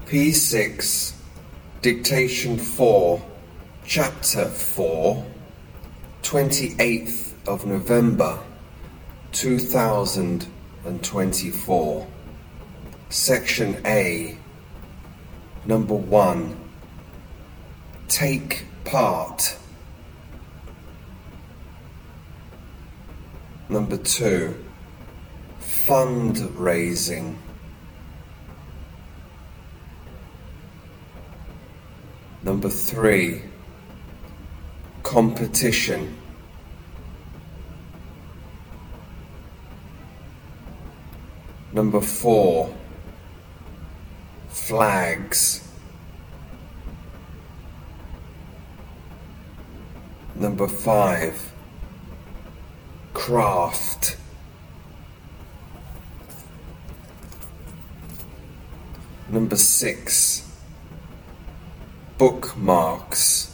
P6, Dictation 4, Chapter 4, 28th of November, 2024. Section A, Number 1, Take part. Number 2, Fundraising. Number 3, Competition. Number 4, Flags. Number 5, Craft. Number 6, Bookmarks.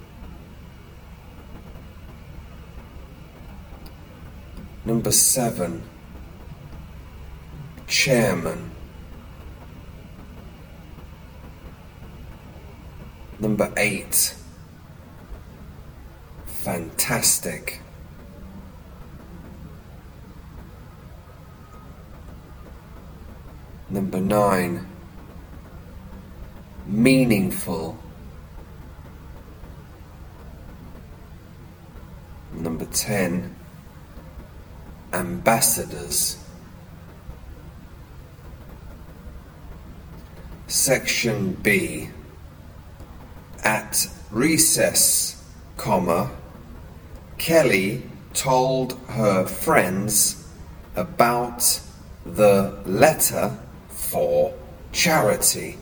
Number 7, Chairman. Number 8, Fantastic. Number 9, Meaningful. Number 10, Ambassadors. Section B. At recess, Kelly told her friends about the letter for charity.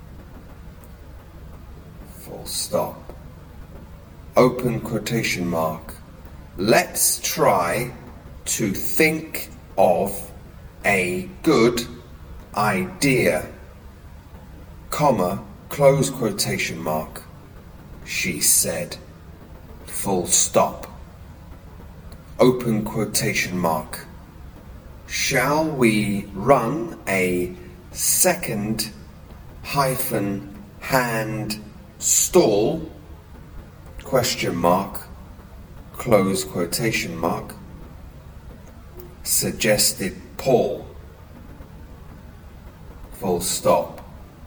Full stop. Open quotation mark. Let's try to think of a good idea, close quotation mark, she said. Full stop. Open quotation mark. Shall we run a second hand stall? Question mark. Close quotation mark. Suggested Paul. Full stop.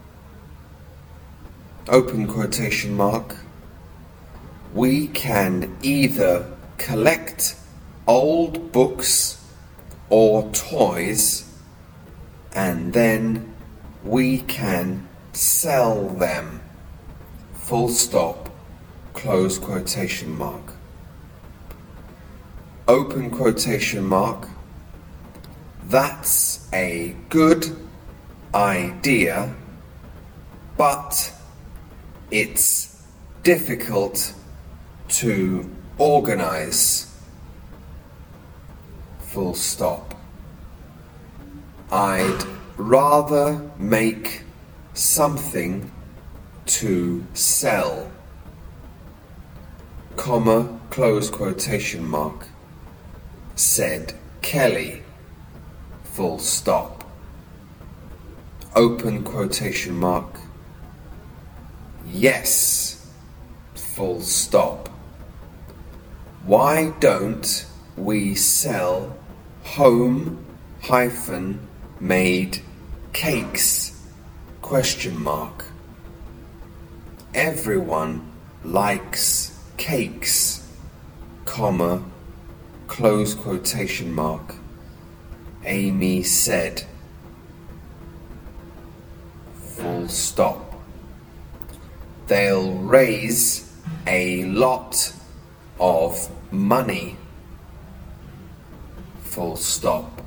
Open quotation mark. We can either collect old books or toys, and then we can sell them. Full stop. Close quotation mark. Open quotation mark. That's a good idea, but it's difficult to organize. Full stop. I'd rather make something to sell, close quotation mark, said Kelly. Full stop. Open quotation mark. Yes. Full stop. Why don't we sell home-made cakes? Question mark. Everyone likes cakes, close quotation mark, Amy said. Full stop. They'll raise a lot of money. Full stop.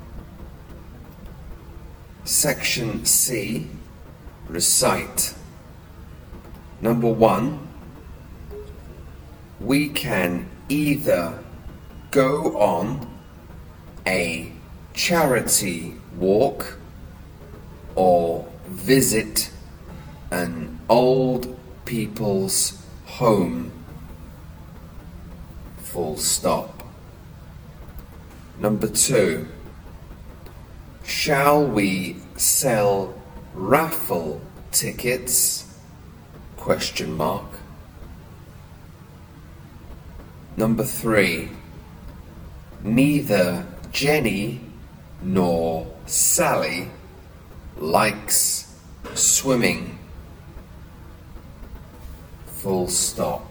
Section C. Recite. Number 1. We can either go on a charity walk or visit an old people's home. Full stop. Number 2. Shall we sell raffle tickets? Question mark. Number 3. Neither Jenny nor Sally likes swimming. Full stop.